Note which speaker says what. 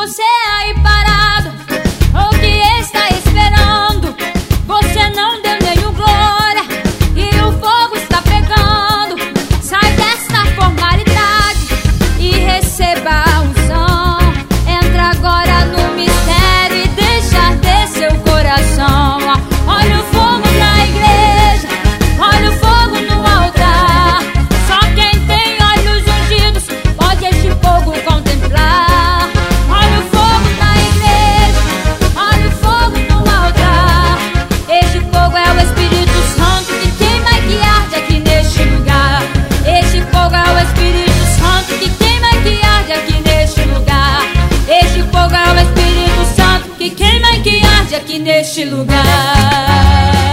Speaker 1: você aí parado, o que está esperando? Você não deu nenhum glória e o fogo está pegando. Sai dessa formalidade e receba a unção. Entra agora no mistério e deixa arder seu coração. Olha o fogo na igreja, olha o fogo no altar. Só quem tem olhos ungidos pode este fogo contemplar. Olha o fogo na igreja, olha o fogo no altar. Este fogo é o Espírito Santo que queima e que arde aqui neste lugar. Este fogo é o Espírito Santo que queima e que arde aqui neste lugar. Este fogo é o Espírito Santo que queima e que arde aqui neste lugar.